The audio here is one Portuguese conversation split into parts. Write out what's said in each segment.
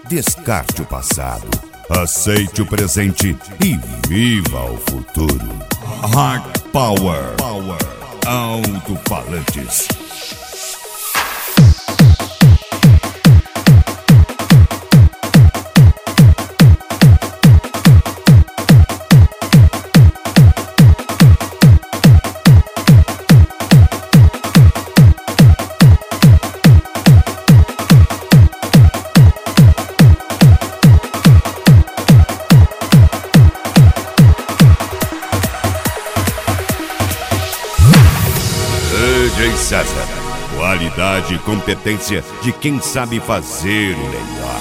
Descarte o passado, aceite o presente e viva o futuro. Heart Power, Alto-Falantes. DJ César, qualidade e competência de quem sabe fazer o melhor.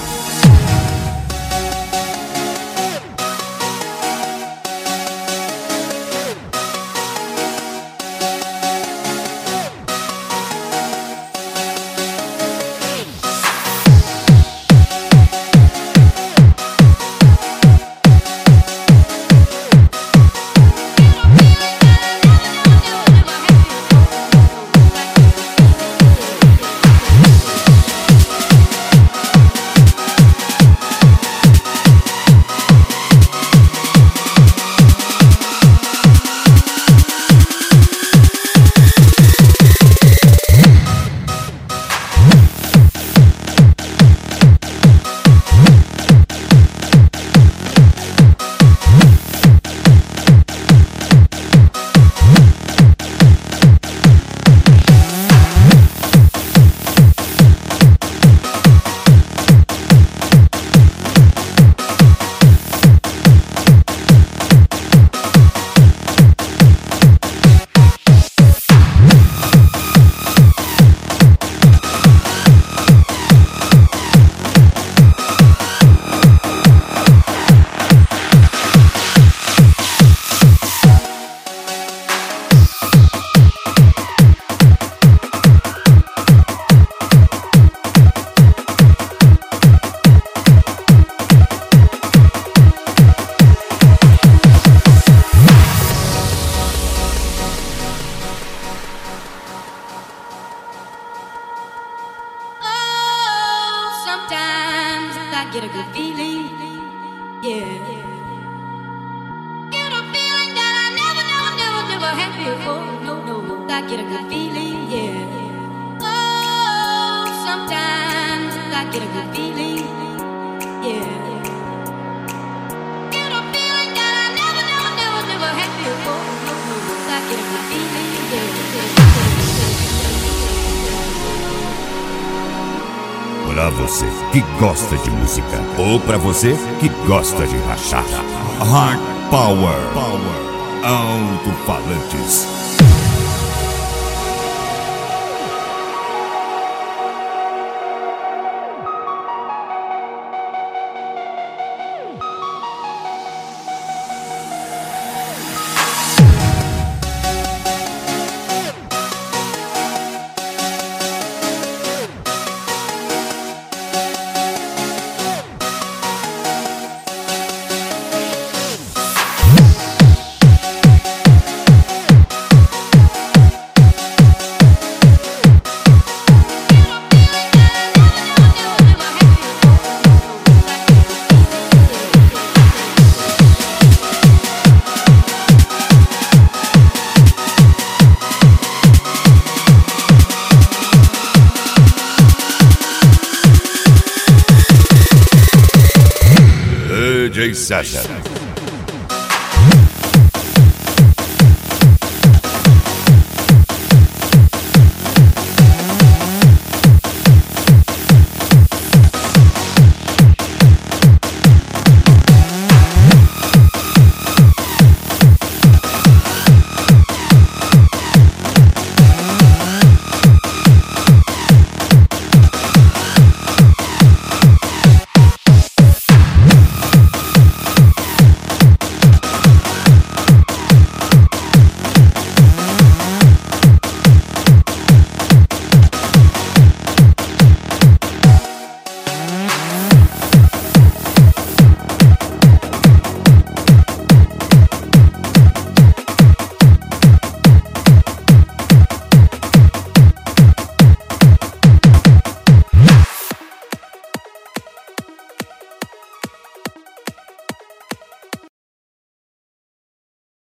I get a good feeling, yeah. Get a feeling that I never had before. No, I get a good feeling, yeah. Oh, sometimes I get a good feeling, yeah. Get a feeling that I never had before. No, I get a good feeling, yeah. Pra você que gosta de música ou pra você que gosta de rachar. Heart Power, Alto-Falantes. DJ César.